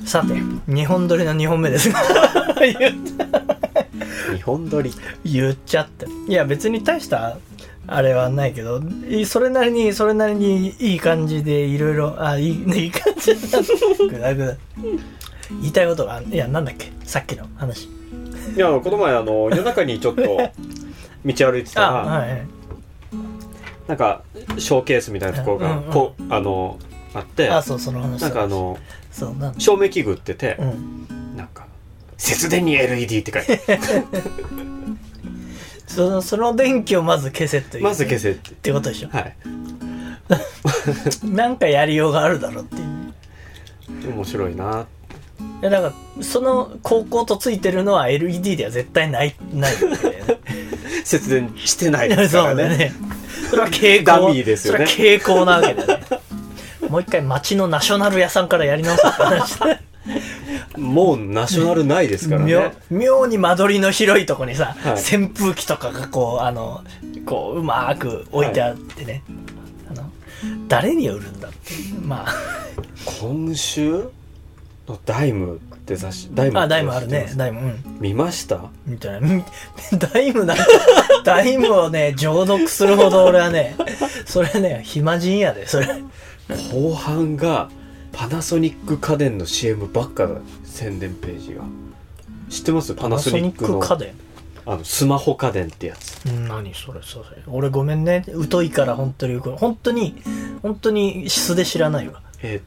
さて2本撮りの2本目です 2本撮り言っちゃって、いや別に大したあれはないけど、それなりにいい感じでいろいろいい感じだグダグダ言いたいことがいやなんだっけさっきの話。 いやこの前夜中にちょっと道歩いてたらはいはい、 なんかショーケースみたいなところがこう、あって、 そうその話なんかそうなん照明器具売ってて、なんか節電に LED って書いてその電気をまず消せという、 まず消せってことでしょ。 はいなんかやりようがあるだろうっていう。 面白いな。 いやだからその高校とついてるのは LED では絶対ないわけだよね節電してないですからね。 そうだね。それは傾向ダミーですよね。 それは傾向なわけだよね。もう一回町のナショナル屋さんからやり直すって話もうナショナルないですからね。 妙に間取りの広いとこにさ、 はい、 扇風機とかがこううまーく置いてあってね、はい、誰に売るんだってまあ今週のダイムって雑誌、ダイムあるね、ダイム、 見ましたみたいなダイムなんかダイムをね上読するほど俺はねそれね暇人やでそれ。 後半がパナソニック家電の CM ばっかだ。宣伝ページが知ってます？パナソニックの家電スマホ家電ってやつ。 何それ俺ごめんね疎いから本当に素で知らないわ。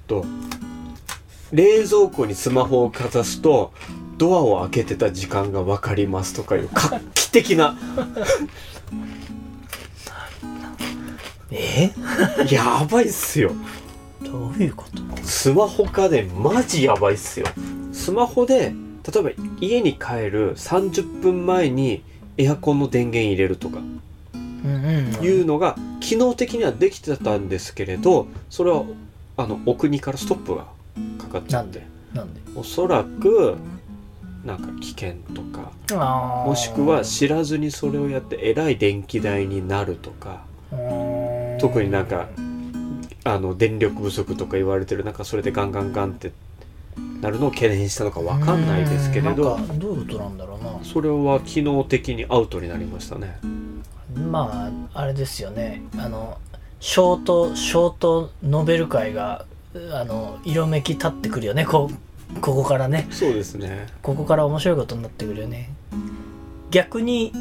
冷蔵庫にスマホをかざすとドアを開けてた時間が分かりますとかいう画期的なやばいっすよ。 どういうこと？ スマホ家電マジやばいっすよ。スマホで例えば家に帰る30分前にエアコンの電源入れるとかいうのが機能的にはできてたんですけれど、それはお国からストップがかかっちゃって、 なんでおそらくなんか危険とか、もしくは知らずにそれをやってえらい電気代になるとか、特になんか電力不足とか言われてる中、それでガンガンってなるのを懸念したのか分かんないですけれど、 なんかどういうことなんだろうな。 それは機能的にアウトになりましたね。 まああれですよね、ショートノベル界が色めき立ってくるよね、ここからね。 そうですね、 ここから面白いことになってくるよね。逆に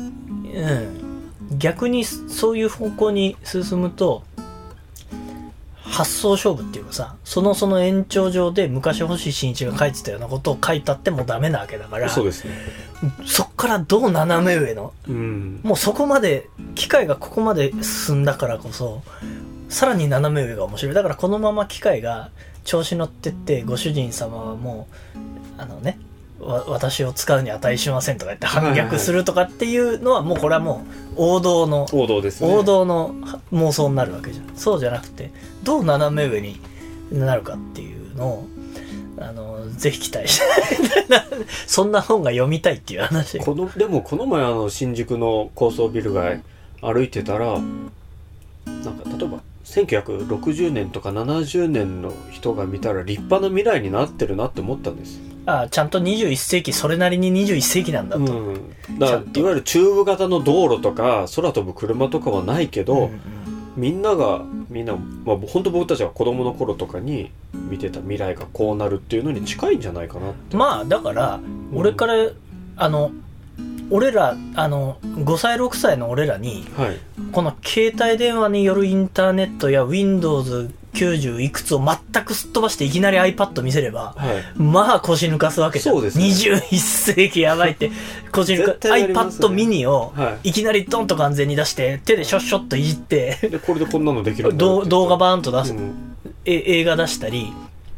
そういう方向に進むと発想勝負っていうかさ、その延長上で昔星新一が書いてたようなことを書いたってもダメなわけだから。 そうですね。 そっからどう斜め上の、もうそこまで機械がここまで進んだからこそさらに斜め上が面白い。だからこのまま機械が調子乗ってってご主人様はもう私を使うに値しませんとか言って反逆するとかっていうのはもうこれはもう王道ですね。王道の妄想になるわけじゃん。そうじゃなくてどう斜め上になるかっていうのをぜひ期待したいそんな本が読みたいっていう話。 でもこの前新宿の高層ビル街歩いてたら、なんか例えば1960年とか70年の人が見たら立派な未来になってるなって思ったんです。 ちゃんと21世紀、それなりに21世紀なんだと、 だからいわゆるチューブ型の道路とか空飛ぶ車とかはないけど、みんな、まあ、本当僕たちが子供の頃とかに見てた未来がこうなるっていうのに近いんじゃないかなって。まあだから俺から俺ら5歳6歳の俺らに、この携帯電話によるインターネットや Windows90 いくつを全くすっ飛ばしていきなり iPad 見せれば、まあ腰抜かすわけじゃん。そうですね、21世紀やばいって腰抜か、iPad ミニをいきなりドンと完全に出して手でショッショッといじってでこれでこんなのできるんだ動画バーンと出す、映画出したり、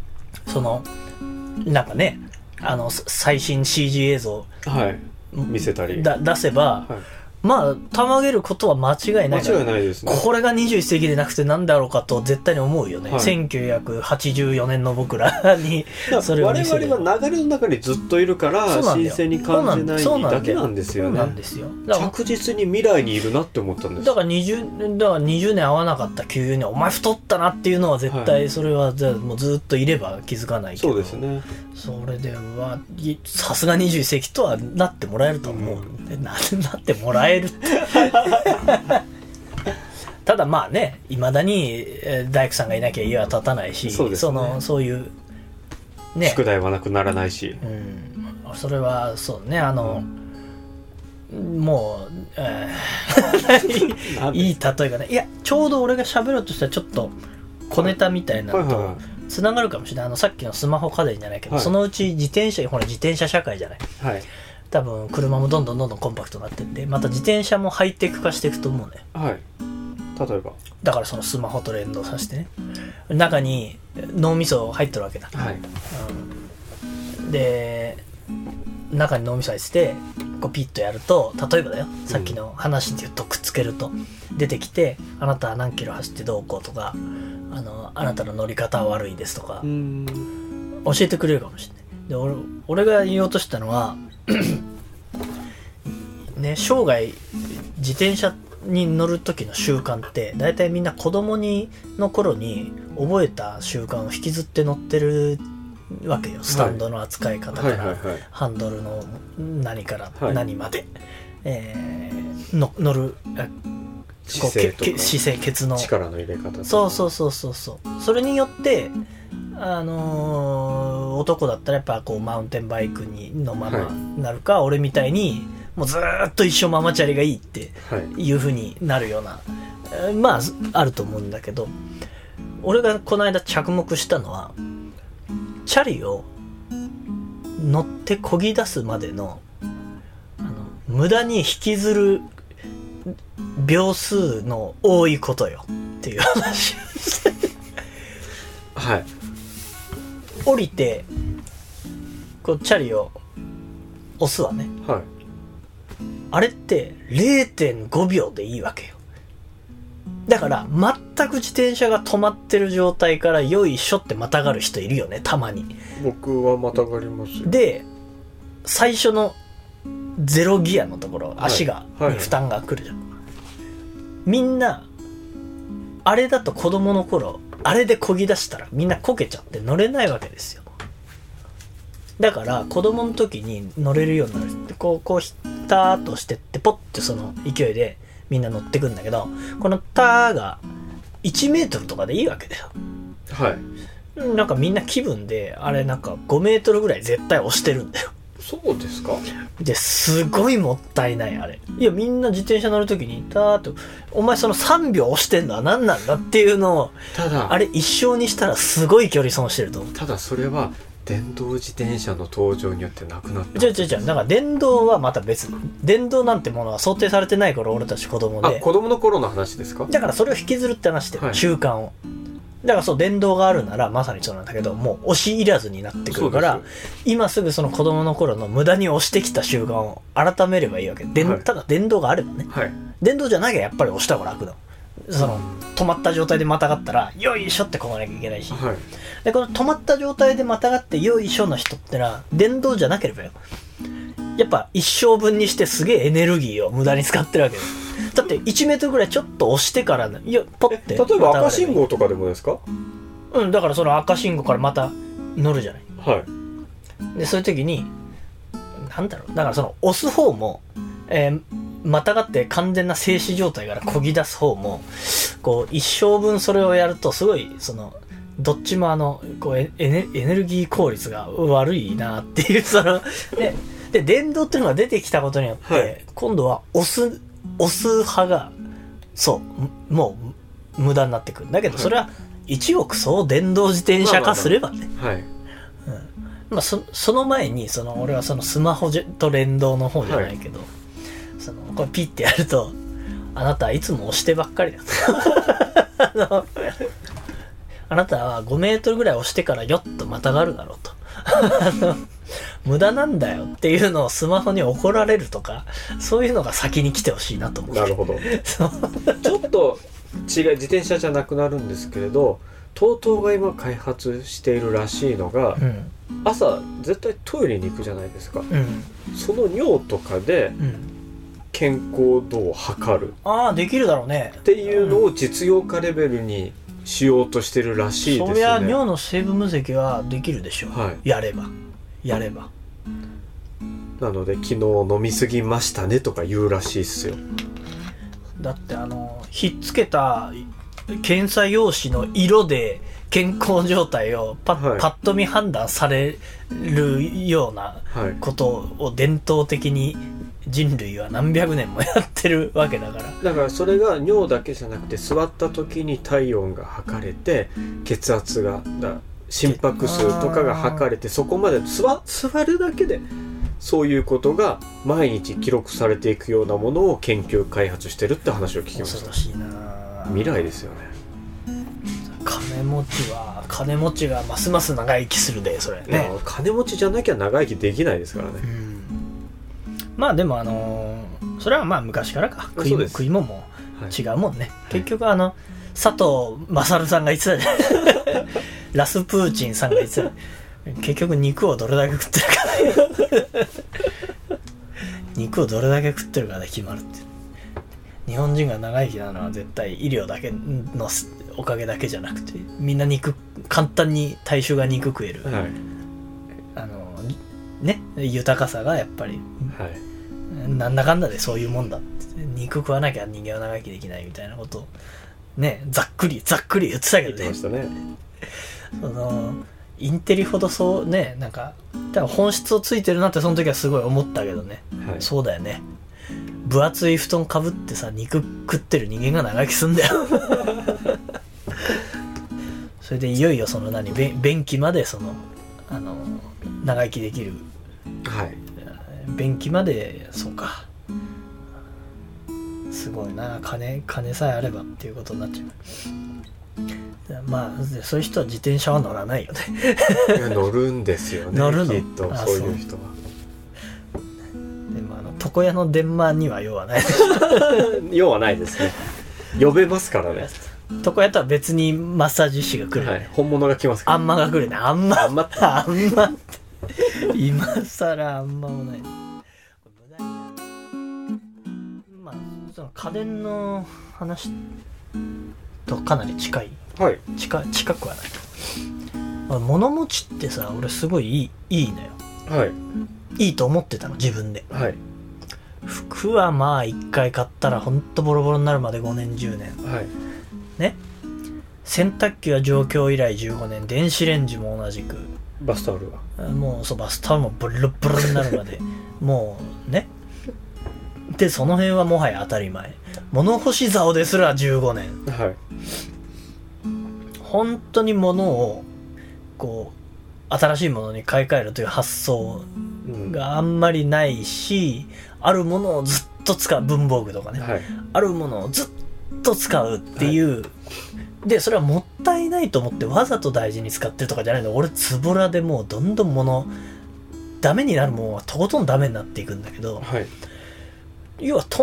なんかね最新 CG 映像、 見せたり出せば、 まあたまげることは間違いない。 間違いないですね。 これが21世紀でなくてなんだろうかと絶対に思うよね、 はい、 1984年の僕らにそれを見せる。 我々は流れの中にずっといるから新鮮に感じないだけなんですよね。 そうなんですよ。 着実に未来にいるなって思ったんです。 だから20年会わなかった急にお前太ったなっていうのは絶対それはもうずっといれば気づかないけど、 そうですね。 それではさすが21世紀とはなってもらえると思う、なってもらえるただまあね、いまだに大工さんがいなきゃ家は建たないし、 そうですね、 そういうね宿題はなくならないし、 それはそうね、もう、いい例えがね、いやちょうど俺が喋ろうとしたらちょっと小ネタみたいなのとつながるかもしれない。さっきのスマホ家電じゃないけど、そのうち自転車社会じゃない、多分車もどんどんコンパクトになってって、また自転車もハイテク化していくと思うね。 例えばだからそのスマホと連動させてね、中に脳みそ入ってるわけだ、で中に脳みそ入っててこうピッとやると、例えばだよ、さっきの話で言うとくっつけると出てきて、あなたは何キロ走ってどうこうとか、あなたの乗り方は悪いですとか教えてくれるかもしれない。で俺が言おうとしたのはね、生涯自転車に乗る時の習慣って大体みんな子供の頃に覚えた習慣を引きずって乗ってるわけよ。スタンドの扱い方から、ハンドルの何から何まで、乗る姿勢、ケツの力の入れ方、 そうそれによって男だったらやっぱこうマウンテンバイクのままなるか、俺みたいにもうずーっと一生ママチャリがいいっていう風になるような、まああると思うんだけど、俺がこの間着目したのは、チャリを乗って漕ぎ出すまでの無駄に引きずる秒数の多いことよっていう話降りてこうチャリを押すわね、あれって 0.5 秒でいいわけよ。だから全く自転車が止まってる状態からよいしょってまたがる人いるよね、たまに。 僕はまたがりますよ。 で最初のゼロギアのところ、足が、に負担がくるじゃん、みんなあれだと子供の頃あれで漕ぎ出したらみんなこけちゃって乗れないわけですよ。だから子供の時に乗れるようになるってこうヒッターっとしてってポッてその勢いでみんな乗ってくんだけど、このターが1メートルとかでいいわけだよ。なんかみんな気分であれなんか5メートルぐらい絶対押してるんだよ。 そうですか。 ですごいもったいないあれ。いやみんな自転車乗るときにターッとお前その3秒押してんのは何なんだっていうのを、 ただあれ一生にしたらすごい距離損してると思う。 ただそれは電動自転車の登場によってなくなった。 だから電動はまた別。電動なんてものは想定されてない頃俺たち子供で。 子供の頃の話ですか。 だからそれを引きずるって話してる、習慣を。だからそう電動があるならまさにそうなんだけど、もう押し入らずになってくるから、今すぐその子供の頃の無駄に押してきた習慣を改めればいいわけ。ただ電動があればね、電動じゃなきゃやっぱり押した方が楽だ。その止まった状態でまたがったらよいしょってこがなきゃいけないし、でこの止まった状態でまたがってよいしょの人ってのは電動じゃなければよ、やっぱ一生分にしてすげえエネルギーを無駄に使ってるわけです。だって1メートルぐらいちょっと押してからポッて、 例えば赤信号とかでもですか。 だからその赤信号からまた乗るじゃない。でそういう時になんだろう、だからその押す方も、またがって完全な静止状態から漕ぎ出す方もこう一生分それをやるとすごいそのどっちもこうエネルギー効率が悪いなっていうそので電動っていうのが出てきたことによって、今度は押す派がそうもう無駄になってくるんだけど、それは一億総電動自転車化すればね、その前に俺はそのスマホと連動の方じゃないけど、これピッてやるとあなたはいつも押してばっかりだあなたは5メートルぐらい押してからよっとまたがるだろうと無駄なんだよっていうのをスマホに怒られるとか、そういうのが先に来てほしいなと思う。 なるほど。ちょっと違う、自転車じゃなくなるんですけれど、TOTOが今開発しているらしいのが、朝絶対トイレに行くじゃないですか、その尿とかで健康度を測る、 できるだろうねっていうのを実用化レベルにしようとしてるらしいですね。 そりゃ尿の成分分析はできるでしょう、やればなので昨日飲みすぎましたねとか言うらしいっすよ。 だってひっつけた検査用紙の色で健康状態をパッと見判断されるようなことを伝統的に人類は何百年もやってるわけだから。 だからそれが尿だけじゃなくて、座った時に体温が測れて、血圧が心拍数とかが測れて、そこまで座るだけでそういうことが毎日記録されていくようなものを研究開発してるって話を聞きました。 恐ろしいな。 未来ですよね。 金持ちがますます長生きするで、それね。 金持ちじゃなきゃ長生きできないですからね。 まあでもそれはまあ昔からか、食い物も違うもんね、結局佐藤勝さんが言ってたじゃんラスプーチンさんが言ってた、結局肉をどれだけ食ってるか肉をどれだけ食ってるかで決まるって。日本人が長生きなのは絶対医療だけのおかげだけじゃなくて、みんな簡単に大衆が肉食える、豊かさがやっぱり、なんだかんだでそういうもんだって、肉食わなきゃ人間は長生きできないみたいなことをね、ざっくり言ってたけどね。 言ってましたね。 インテリほどそうね、なんか多分本質をついてるなってその時はすごい思ったけどね、そうだよね。分厚い布団かぶってさ、肉食ってる人間が長生きすんだよそれでいよいよ便器まで長生きできる、便器まで、そうか、すごいな。金さえあればっていうことになっちゃう。まあそういう人は自転車は乗らないよね乗るんですよね。 乗るのきっとそういう人は。 でも床屋の電話には用はない用はないですね。呼べますからね。 床屋とは別にマッサージ師が来る、 本物が来ますから。 あんまが来るね。あんまって今更あんまもない。まあその家電の話とかなり近い、近くはない。物持ちってさ、俺すごいいいのよ。いいと思ってたの、自分で。服はまあ1回買ったらほんとボロボロになるまで5年10年、ね。洗濯機は上京以来15年、電子レンジも同じく、 バスタオルはもうバスタオルもボロボロになるまでもうね。でその辺はもはや当たり前。物干し竿ですら15年、本当に物をこう新しいものに買い替えるという発想があんまりないし、あるものをずっと使う、文房具とかね、あるものをずっと使うっていう、でそれはもったいないと思ってわざと大事に使ってるとかじゃないの。俺ズボラでもうどんどんダメになるものはとことんダメになっていくんだけど、要は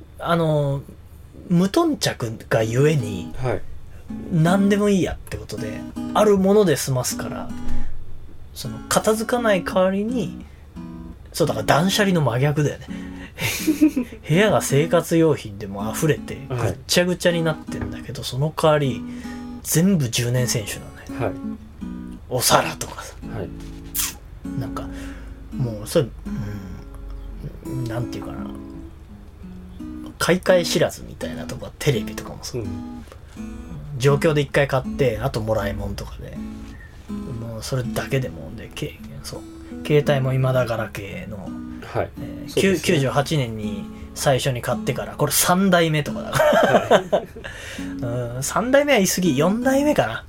無頓着がゆえに、何でもいいやってことであるもので済ますから、片付かない代わりに、そうだから断捨離の真逆だよね部屋が生活用品でも溢れてぐっちゃぐちゃになってんだけど、その代わり全部10年選手なのね、お皿とかさ、なんかもうそれ、なんていうかな、買い替え知らずみたいなとこはテレビとかもそう、状況で1回買ってあともらいもんとかで、もうそれだけでもで、携帯も今だガラケーの、98年に最初に買ってからこれ3代目とかだから3代目は言い過ぎ、4代目か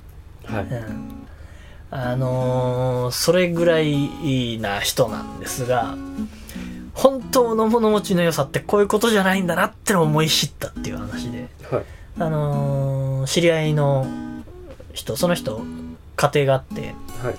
な、それぐらいな人なんですが、本当の物持ちの良さってこういうことじゃないんだなってのを思い知ったっていう話で、知り合いの人、その人家庭があって、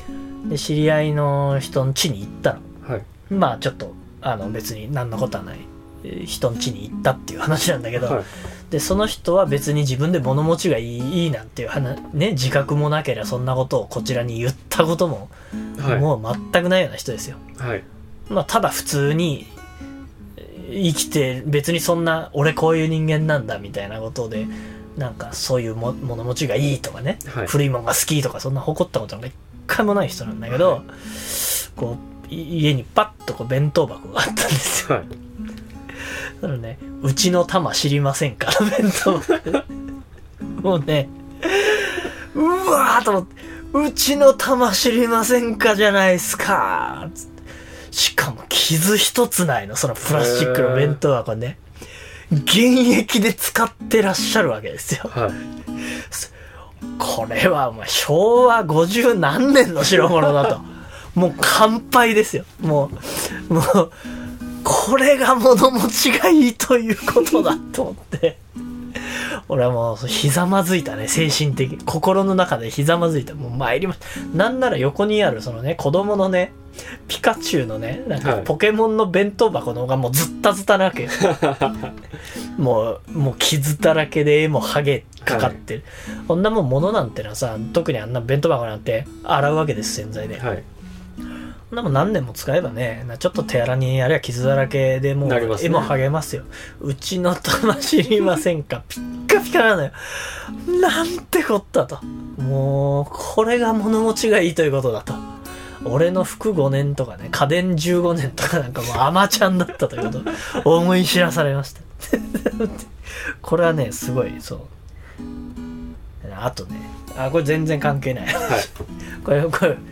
で知り合いの人の家に行ったの、 はい、 まあちょっと別に何のことはない人の家に行ったっていう話なんだけど、はい、でその人は別に自分で物持ちがいいなんていう話、ね、自覚もなければそんなことをこちらに言ったことも、はい、もう全くないような人ですよ、はい、まあただ普通に生きて別にそんな俺こういう人間なんだみたいなことでなんかそういう物持ちがいいとかね、はい、古いものが好きとかそんな誇ったことなんか一回もない人なんだけど、はい、こう家にパッとこう弁当箱があったんですよ、はい、そのねうちの玉知りませんか弁当箱もうねうわーと思ってうちの玉知りませんかじゃないですかつってしかも傷一つないのそのプラスチックの弁当箱ね現役で使ってらっしゃるわけですよ、はい、これはお前昭和50何年の代物だともう乾杯ですよもうこれが物持ちがいいということだと思って俺はもうひざまずいたね精神的心の中でひざまずいたもう参りましたなんなら横にあるそのね子供のねピカチュウのねなんかポケモンの弁当箱の方がもうズッタズタなわけよもう傷だらけで絵もハゲかかってる、はい、こんなもん物なんてのはさ特にあんな弁当箱なんて洗うわけです洗剤で、はい、そんなもん何年も使えばねちょっと手荒にあるいは傷だらけでもう絵も剥げますよ、うちの玉知りませんかピッカピカなのよなんてこったともうこれが物持ちがいいということだと俺の服5年とかね家電15年とかなんかもうアマちゃんだったということを思い知らされましたこれはねすごいそうあとねこれ全然関係ない、はい、これ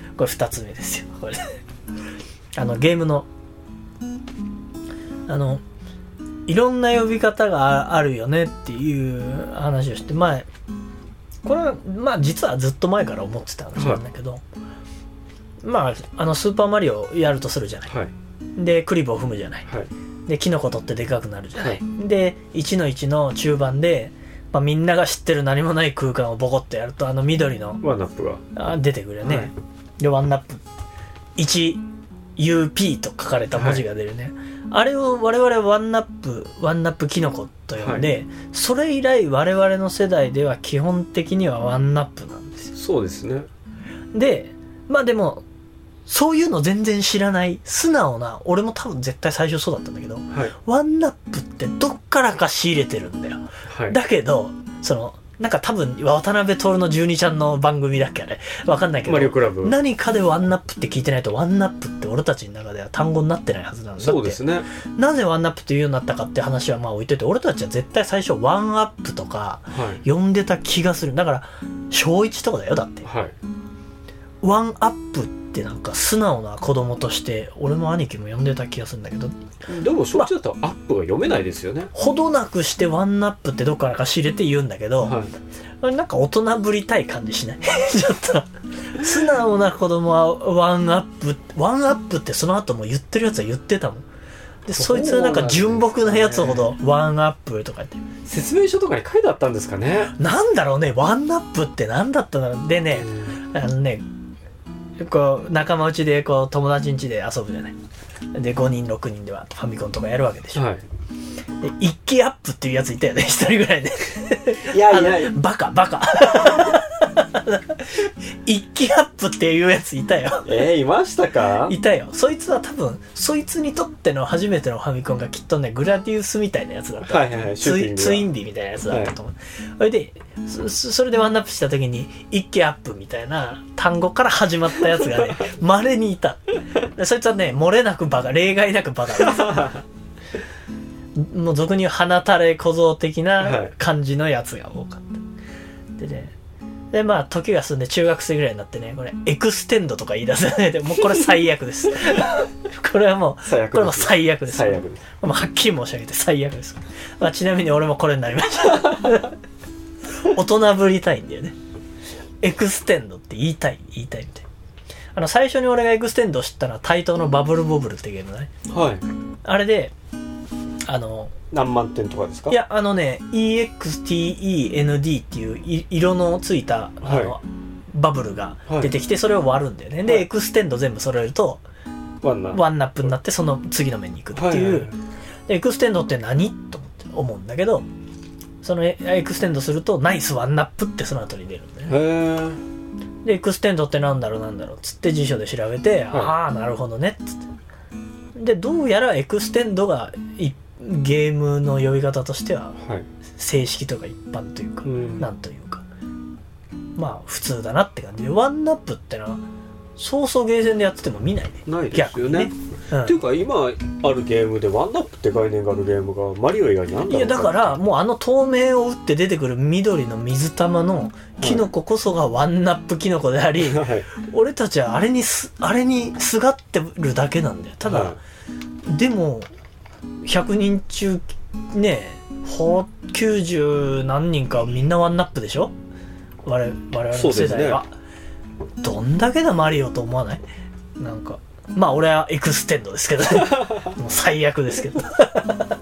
2つ目ですよこれゲームのいろんな呼び方があるよねっていう話をして前これはまあ実はずっと前から思ってた話なんだけど、はい、まあスーパーマリオやるとするじゃない、はい、でクリボー踏むじゃない、はい、でキノコ取ってでかくなるじゃない、はい、で 1-1 の中盤で、まあ、みんなが知ってる何もない空間をボコッとやると緑のワンナップが出てくるよね、はい、でワンナップ 1UP と書かれた文字が出るね、はい、あれを我々ワンナップキノコと呼んで、はい、それ以来我々の世代では基本的にはワンナップなんですよ。 そうですね。 でまあでもそういうの全然知らない素直な俺も多分絶対最初そうだったんだけど、はい、ワンナップってどっからか仕入れてるんだよ、はい、だけどなんか多分渡辺徹の12ちゃんの番組だっけあれわかんないけどマリオクラブ何かでワンナップって聞いてないとワンナップって俺たちの中では単語になってないはずなんだって。 そうですね。 なぜワンナップって言うようになったかって話はまあ置いといて俺たちは絶対最初ワンアップとか呼んでた気がする、だから小1とかだよだって、はい、ワンアップってなんか素直な子供として俺も兄貴も呼んでた気がするんだけど、 でも小1だとアップが読めないですよね、 ほどなくしてワンナップってどっからか仕入れて言うんだけど、はい、なんか大人ぶりたい感じしないちょっと素直な子供はワンアップってその後も言ってるやつは言ってたもんで、そいつはなんか純朴なやつほどワンアップとかって説明書とかに書いてあったんですかね。 なんだろうね、ワンアップってなんだったんだろう。でね、こう仲間内でこう友達ん家で遊ぶじゃない。で5人6人ではファミコンとかやるわけでしょ、はい、で一気アップっていうやついたよね、一人ぐらいでいやバカ一気アップっていうやついたよ。 いましたか。 いたよ。そいつは多分そいつにとっての初めてのファミコンがきっとねグラディウスみたいなやつだった、 はいはいはい、 ツインビみたいなやつだったと思う、はい、それでワンナップした時に一気アップみたいな単語から始まったやつがね稀にいた。でそいつはね漏れなくバカ、例外なくバカですもう俗に言う鼻たれ小僧的な感じのやつが多かった、でね、でまあ時が進んで中学生ぐらいになってね、これエクステンドとか言い出せないで、もうこれ最悪ですこれはもうこれも最悪です。最悪です。もうはっきり申し上げて最悪です、まあ、ちなみに俺もこれになりました大人ぶりたいんだよね。エクステンドって言いたいみたいな。最初に俺がエクステンドを知ったのは対等のバブルボブルってゲームだね、はい、あれで何万点とかですか。 いやEXTEND っていう色のついたバブルが出てきて、それを割るんだよね。で、エクステンド全部揃えるとワンナップになって、その次の面に行くっていう、エクステンドって何と思うんだけど、そのエクステンドするとナイスワンナップってその後に出るんだよね。 へー。 でエクステンドってなんだろうつって辞書で調べて、ああなるほどねっつって、でどうやらエクステンドがゲームの呼び方としては正式とか一般というか、なんというかまあ普通だなって感じで、ワンナップってのはそうそうゲーセンでやってても見ないね。 ないですよね。っていうか今あるゲームでワンナップって概念があるゲームがマリオ以外にあるんだろうか。 いやだからもう透明を打って出てくる緑の水玉のキノコこそがワンナップキノコであり、俺たちはあれにすがってるだけなんだよ。ただ、でも100人中ね90何人かみんなワンナップでしょ、我々の世代は。どんだけだマリオと思わない？なんかまあ俺はエクステンドですけどねもう最悪ですけど